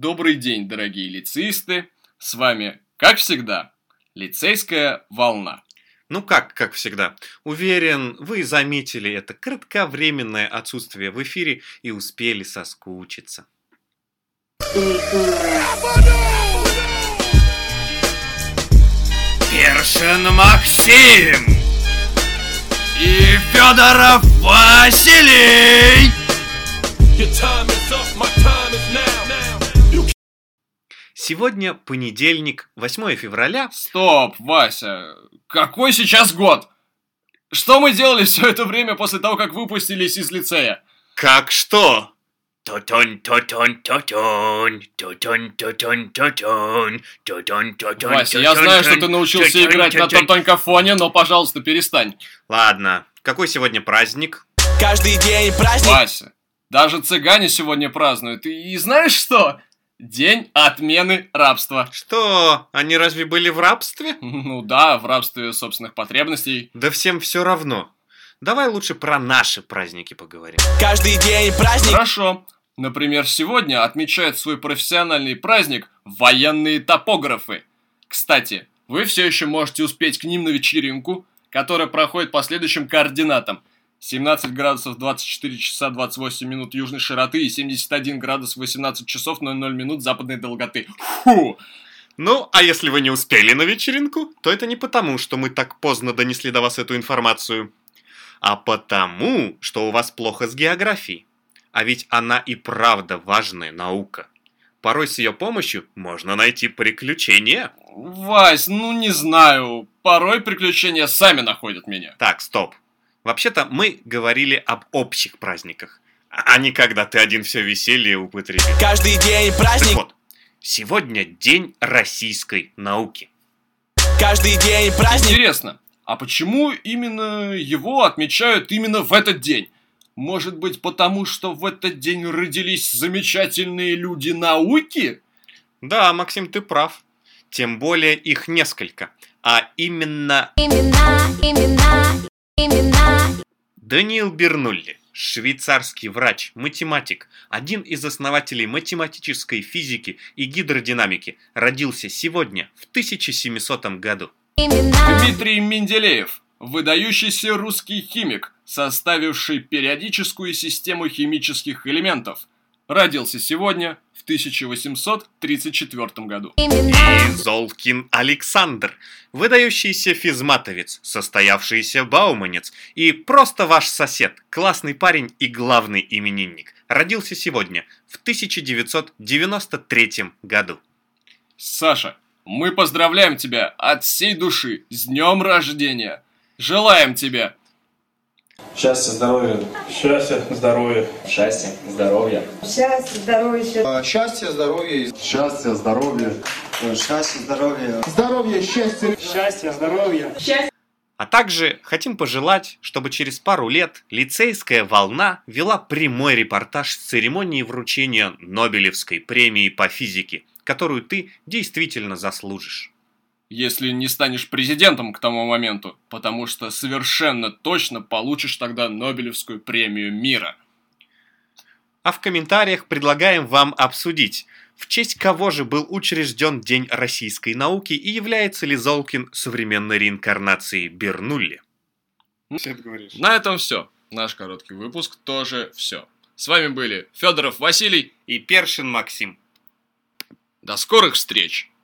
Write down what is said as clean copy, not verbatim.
Добрый день, дорогие лицеисты. С вами, как всегда, лицейская волна. Ну как всегда. Уверен, вы заметили это кратковременное отсутствие в эфире и успели соскучиться. Першин Максим и Федоров Василий. Сегодня понедельник, 8 февраля. Стоп, Вася, какой сейчас год? Что мы делали все это время после того, как выпустились из лицея? Как что? Вася, я знаю, что ты научился играть на тонкофоне, но, пожалуйста, перестань. Ладно, какой сегодня праздник? Каждый день праздник. Вася, даже цыгане сегодня празднуют. И знаешь что? День отмены рабства. Что, они разве были в рабстве? Ну да, в рабстве собственных потребностей. Да всем все равно. Давай лучше про наши праздники поговорим. Каждый день праздник. Хорошо. Например, сегодня отмечают свой профессиональный праздник военные топографы. Кстати, вы все еще можете успеть к ним на вечеринку, которая проходит по следующим координатам. 17 градусов 24 часа 28 минут южной широты и 71 градус 18 часов 00 минут западной долготы. Фу! Ну, а если вы не успели на вечеринку, то это не потому, что мы так поздно донесли до вас эту информацию, а потому, что у вас плохо с географией. А ведь она и правда важная наука. Порой с ее помощью можно найти приключения. Вась, ну не знаю. Порой приключения сами находят меня. Так, стоп. Вообще-то мы говорили об общих праздниках, а не когда ты один все веселье употребил. Каждый день праздник. Так вот, сегодня день российской науки. Каждый день праздник. Интересно, а почему именно его отмечают именно в этот день? Может быть, потому что в этот день родились замечательные люди науки? Да, Максим, ты прав. Тем более их несколько. А именно... Даниил Бернулли, швейцарский врач, математик, один из основателей математической физики и гидродинамики, родился сегодня, в 1700 году. Дмитрий Менделеев, выдающийся русский химик, составивший периодическую систему химических элементов, родился сегодня, в 1834 году. И Золкин Александр, выдающийся физматовец, состоявшийся бауманец и просто ваш сосед, классный парень и главный именинник, родился сегодня, в 1993 году. Саша, мы поздравляем тебя от всей души с днем рождения. Желаем тебе счастья, здоровья. Счастья, здоровья. Счастья, здоровья. Счастья, здоровья. Счастья, здоровья. Счастья, здоровья. Счастья, здоровья. Здоровья, счастья. Счастья, здоровья. Счастья. А также хотим пожелать, чтобы через пару лет лицейская волна вела прямой репортаж с церемонии вручения Нобелевской премии по физике, которую ты действительно заслужишь. если не станешь президентом к тому моменту, потому что совершенно точно получишь тогда Нобелевскую премию мира. А в комментариях предлагаем вам обсудить, в честь кого же был учрежден День российской науки и является ли Золкин современной реинкарнацией Бернулли. На этом все. Наш короткий выпуск тоже все. С вами были Федоров Василий и Першин Максим. До скорых встреч!